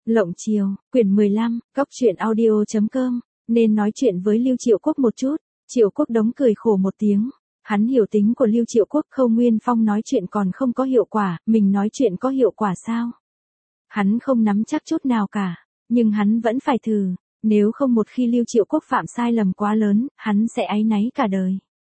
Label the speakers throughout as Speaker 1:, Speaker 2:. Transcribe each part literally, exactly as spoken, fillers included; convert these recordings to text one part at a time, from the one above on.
Speaker 1: Lộng Chiều, quyển mười lăm, cóc truyện audio chấm com, nên nói chuyện với Lưu Triệu Quốc một chút. Triệu Quốc Đống cười khổ một tiếng. Hắn hiểu tính của Lưu Triệu Quốc. Khâu Nguyên Phong nói chuyện còn không có hiệu quả, mình nói chuyện có hiệu quả sao? Hắn không nắm chắc chút nào cả, nhưng hắn vẫn phải thử. Nếu không một khi Lưu Triệu Quốc phạm sai lầm quá lớn, hắn sẽ áy náy cả đời.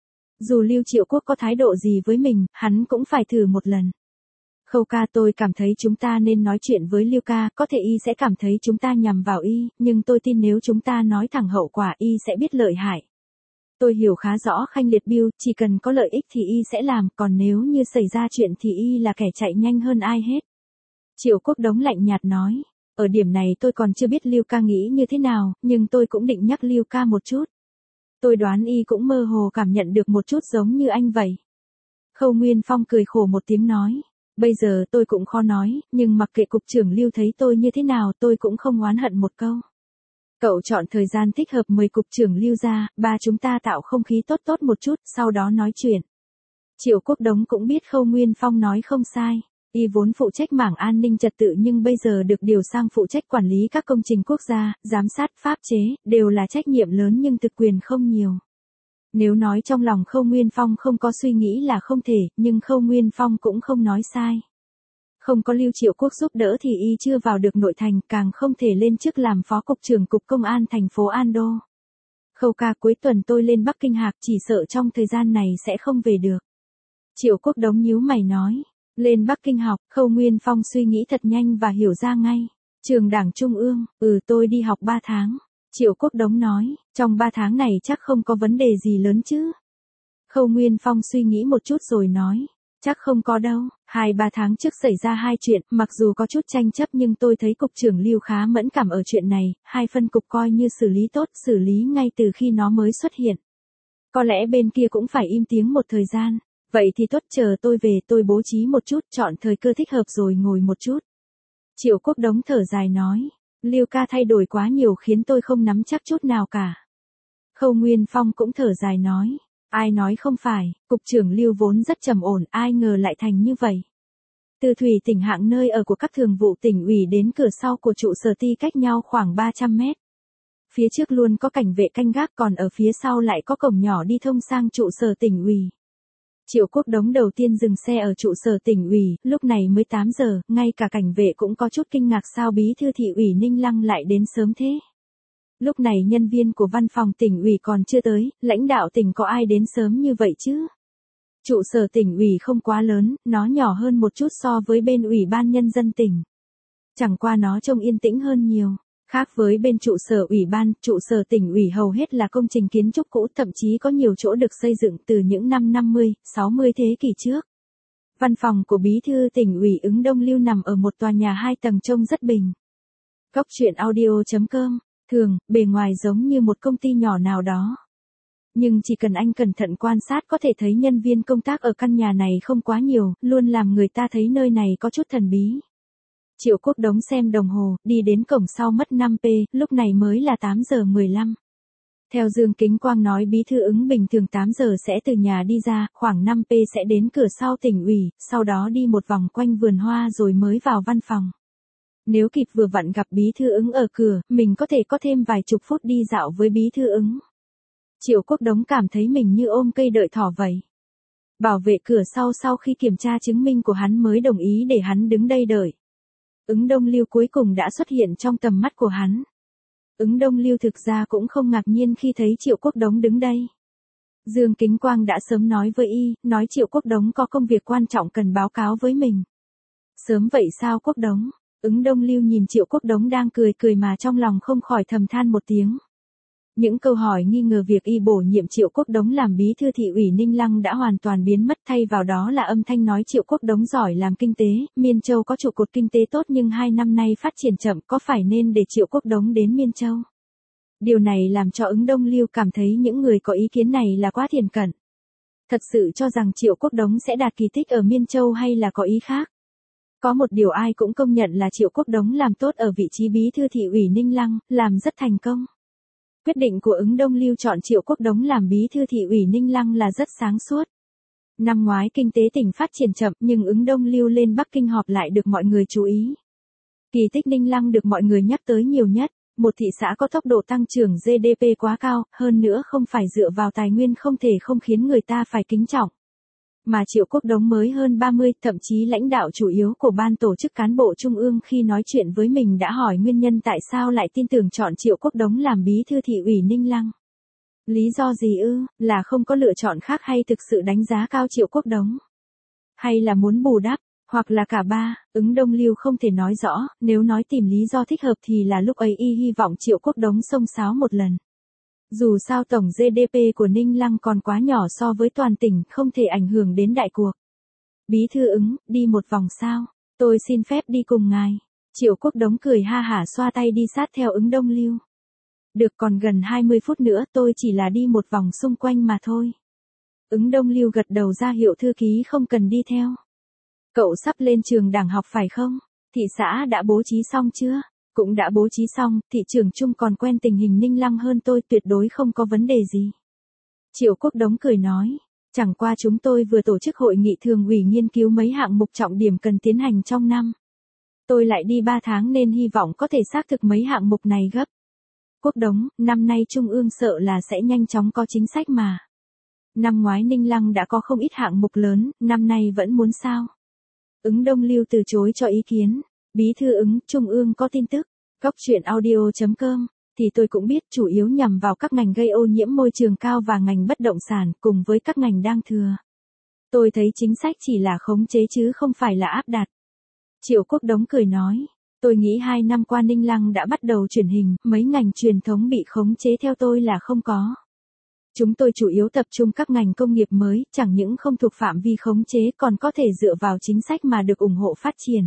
Speaker 1: Dù Lưu Triệu Quốc có thái độ gì với mình, hắn cũng phải thử một lần. Khâu ca, tôi cảm thấy chúng ta nên nói chuyện với Lưu ca, có thể y sẽ cảm thấy chúng ta nhằm vào y, nhưng tôi tin nếu chúng ta nói thẳng hậu quả y sẽ biết lợi hại. Tôi hiểu khá rõ Khanh Liệt Biêu, chỉ cần có lợi ích thì y sẽ làm, còn nếu như xảy ra chuyện thì y là kẻ chạy nhanh hơn ai hết. Triệu Quốc Đống lạnh nhạt nói, ở điểm này tôi còn chưa biết Lưu ca nghĩ như thế nào, nhưng tôi cũng định nhắc Lưu ca một chút. Tôi đoán y cũng mơ hồ cảm nhận được một chút giống như anh vậy. Khâu Nguyên Phong cười khổ một tiếng nói, bây giờ tôi cũng khó nói, nhưng mặc kệ cục trưởng Lưu thấy tôi như thế nào tôi cũng không oán hận một câu. Cậu chọn thời gian thích hợp mời cục trưởng Lưu ra, ba chúng ta tạo không khí tốt tốt một chút, sau đó nói chuyện. Triệu Quốc Đống cũng biết Khâu Nguyên Phong nói không sai. Y vốn phụ trách mảng an ninh trật tự nhưng bây giờ được điều sang phụ trách quản lý các công trình quốc gia, giám sát, pháp chế, đều là trách nhiệm lớn nhưng thực quyền không nhiều. Nếu nói trong lòng Khâu Nguyên Phong không có suy nghĩ là không thể, nhưng Khâu Nguyên Phong cũng không nói sai. Không có Lưu Triệu Quốc giúp đỡ thì y chưa vào được nội thành, càng không thể lên chức làm phó cục trưởng cục công an thành phố An Đô. Khâu ca, cuối tuần tôi lên Bắc Kinh hạp, chỉ sợ trong thời gian này sẽ không về được. Triệu Quốc Đống nhíu mày nói. Lên Bắc Kinh học, Khâu Nguyên Phong suy nghĩ thật nhanh và hiểu ra ngay. Trường Đảng Trung ương, ừ tôi đi học ba tháng. Triệu Quốc Đống nói, trong ba tháng này chắc không có vấn đề gì lớn chứ. Khâu Nguyên Phong suy nghĩ một chút rồi nói, chắc không có đâu, hai ba tháng trước xảy ra hai chuyện, mặc dù có chút tranh chấp nhưng tôi thấy cục trưởng Lưu khá mẫn cảm ở chuyện này, hai phân cục coi như xử lý tốt, xử lý ngay từ khi nó mới xuất hiện. Có lẽ bên kia cũng phải im tiếng một thời gian. Vậy thì tốt, chờ tôi về tôi bố trí một chút, chọn thời cơ thích hợp rồi ngồi một chút. Triệu Quốc Đống thở dài nói, Lưu ca thay đổi quá nhiều khiến tôi không nắm chắc chút nào cả. Khâu Nguyên Phong cũng thở dài nói, ai nói không phải, cục trưởng Lưu vốn rất trầm ổn, ai ngờ lại thành như vậy. Từ Thủy Tỉnh hạng nơi ở của các thường vụ tỉnh ủy đến cửa sau của trụ sở ty cách nhau khoảng ba trăm mét. Phía trước luôn có cảnh vệ canh gác, còn ở phía sau lại có cổng nhỏ đi thông sang trụ sở tỉnh ủy. Triệu Quốc Đống đầu tiên dừng xe ở trụ sở tỉnh ủy, lúc này mới tám giờ, ngay cả cảnh vệ cũng có chút kinh ngạc sao bí thư thị ủy Ninh Lăng lại đến sớm thế. Lúc này nhân viên của văn phòng tỉnh ủy còn chưa tới, lãnh đạo tỉnh có ai đến sớm như vậy chứ? Trụ sở tỉnh ủy không quá lớn, nó nhỏ hơn một chút so với bên ủy ban nhân dân tỉnh. Chẳng qua nó trông yên tĩnh hơn nhiều. Khác với bên trụ sở ủy ban, trụ sở tỉnh ủy hầu hết là công trình kiến trúc cũ, thậm chí có nhiều chỗ được xây dựng từ những năm năm mươi, sáu mươi thế kỷ trước. Văn phòng của bí thư tỉnh ủy Ứng Đông Lưu nằm ở một tòa nhà hai tầng trông rất bình. Cóc truyện audio chấm com, thường, bề ngoài giống như một công ty nhỏ nào đó. Nhưng chỉ cần anh cẩn thận quan sát có thể thấy nhân viên công tác ở căn nhà này không quá nhiều, luôn làm người ta thấy nơi này có chút thần bí. Triệu Quốc Đống xem đồng hồ, đi đến cổng sau mất năm phút, lúc này mới là tám giờ mười lăm. Theo Dương Kính Quang nói bí thư Ứng bình thường tám giờ sẽ từ nhà đi ra, khoảng năm phút sẽ đến cửa sau tỉnh ủy, sau đó đi một vòng quanh vườn hoa rồi mới vào văn phòng. Nếu kịp vừa vặn gặp bí thư Ứng ở cửa, mình có thể có thêm vài chục phút đi dạo với bí thư Ứng. Triệu Quốc Đống cảm thấy mình như ôm cây đợi thỏ vậy. Bảo vệ cửa sau sau khi kiểm tra chứng minh của hắn mới đồng ý để hắn đứng đây đợi. Ứng Đông Lưu cuối cùng đã xuất hiện trong tầm mắt của hắn. Ứng Đông Lưu thực ra cũng không ngạc nhiên khi thấy Triệu Quốc Đống đứng đây. Dương Kính Quang đã sớm nói với y, nói Triệu Quốc Đống có công việc quan trọng cần báo cáo với mình. Sớm vậy sao Quốc Đống? Ứng Đông Lưu nhìn Triệu Quốc Đống đang cười cười mà trong lòng không khỏi thầm than một tiếng. Những câu hỏi nghi ngờ việc y bổ nhiệm Triệu Quốc Đống làm bí thư thị ủy Ninh Lăng đã hoàn toàn biến mất, thay vào đó là âm thanh nói Triệu Quốc Đống giỏi làm kinh tế, Miên Châu có trụ cột kinh tế tốt nhưng hai năm nay phát triển chậm, có phải nên để Triệu Quốc Đống đến Miên Châu? Điều này làm cho Ứng Đông Lưu cảm thấy những người có ý kiến này là quá thiển cận. Thật sự cho rằng Triệu Quốc Đống sẽ đạt kỳ tích ở Miên Châu hay là có ý khác? Có một điều ai cũng công nhận là Triệu Quốc Đống làm tốt ở vị trí bí thư thị ủy Ninh Lăng, làm rất thành công. Quyết định của Ứng Đông Lưu chọn Triệu Quốc Đống làm bí thư thị ủy Ninh Lăng là rất sáng suốt. Năm ngoái kinh tế tỉnh phát triển chậm nhưng Ứng Đông Lưu lên Bắc Kinh họp lại được mọi người chú ý. Kỳ tích Ninh Lăng được mọi người nhắc tới nhiều nhất, một thị xã có tốc độ tăng trưởng giê đê pê quá cao, hơn nữa không phải dựa vào tài nguyên không thể không khiến người ta phải kính trọng. Mà Triệu Quốc Đống mới hơn ba mươi, thậm chí lãnh đạo chủ yếu của ban tổ chức cán bộ trung ương khi nói chuyện với mình đã hỏi nguyên nhân tại sao lại tin tưởng chọn Triệu Quốc Đống làm bí thư thị ủy Ninh Lăng. Lý do gì ư, là không có lựa chọn khác hay thực sự đánh giá cao Triệu Quốc Đống? Hay là muốn bù đắp, hoặc là cả ba? Ứng Đông Lưu không thể nói rõ, nếu nói tìm lý do thích hợp thì là lúc ấy y hy vọng Triệu Quốc Đống xông xáo một lần. Dù sao tổng giê đê pê của Ninh Lăng còn quá nhỏ so với toàn tỉnh, không thể ảnh hưởng đến đại cuộc. Bí thư Ứng, đi một vòng sao? Tôi xin phép đi cùng ngài. Triệu Quốc Đống cười ha hả xoa tay đi sát theo Ứng Đông Lưu. Được, còn gần hai mươi phút nữa, tôi chỉ là đi một vòng xung quanh mà thôi. Ứng Đông Lưu gật đầu ra hiệu thư ký không cần đi theo. Cậu sắp lên trường đảng học phải không? Thị xã đã bố trí xong chưa? Cũng đã bố trí xong, thị trưởng Trung còn quen tình hình Ninh Lăng hơn tôi, tuyệt đối không có vấn đề gì. Triệu Quốc Đống cười nói, chẳng qua chúng tôi vừa tổ chức hội nghị thường ủy nghiên cứu mấy hạng mục trọng điểm cần tiến hành trong năm. Tôi lại đi ba tháng nên hy vọng có thể xác thực mấy hạng mục này gấp. Quốc Đống, năm nay Trung ương sợ là sẽ nhanh chóng có chính sách mà. Năm ngoái Ninh Lăng đã có không ít hạng mục lớn, năm nay vẫn muốn sao? Ứng Đông Lưu từ chối cho ý kiến. Bí thư Ứng, Trung ương có tin tức, góc chuyện audio chấm com, thì tôi cũng biết chủ yếu nhằm vào các ngành gây ô nhiễm môi trường cao và ngành bất động sản, cùng với các ngành đang thừa. Tôi thấy chính sách chỉ là khống chế chứ không phải là áp đặt. Triệu Quốc Đống cười nói, tôi nghĩ hai năm qua Ninh Lăng đã bắt đầu chuyển hình, mấy ngành truyền thống bị khống chế theo tôi là không có. Chúng tôi chủ yếu tập trung các ngành công nghiệp mới, chẳng những không thuộc phạm vi khống chế còn có thể dựa vào chính sách mà được ủng hộ phát triển.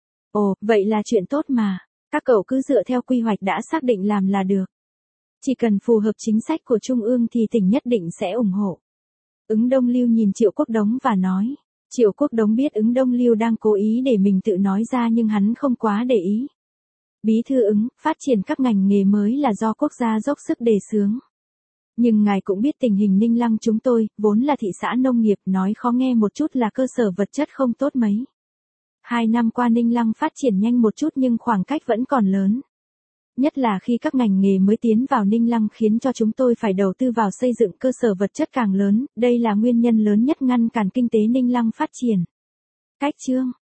Speaker 1: Ồ, vậy là chuyện tốt mà. Các cậu cứ dựa theo quy hoạch đã xác định làm là được. Chỉ cần phù hợp chính sách của Trung ương thì tỉnh nhất định sẽ ủng hộ. Ứng Đông Lưu nhìn Triệu Quốc Đống và nói. Triệu Quốc Đống biết Ứng Đông Lưu đang cố ý để mình tự nói ra nhưng hắn không quá để ý. Bí thư Ứng, phát triển các ngành nghề mới là do quốc gia dốc sức đề xướng. Nhưng ngài cũng biết tình hình Ninh Lăng chúng tôi, vốn là thị xã nông nghiệp, nói khó nghe một chút là cơ sở vật chất không tốt mấy. Hai năm qua Ninh Lăng phát triển nhanh một chút nhưng khoảng cách vẫn còn lớn. Nhất là khi các ngành nghề mới tiến vào Ninh Lăng khiến cho chúng tôi phải đầu tư vào xây dựng cơ sở vật chất càng lớn, đây là nguyên nhân lớn nhất ngăn cản kinh tế Ninh Lăng phát triển. Cách chương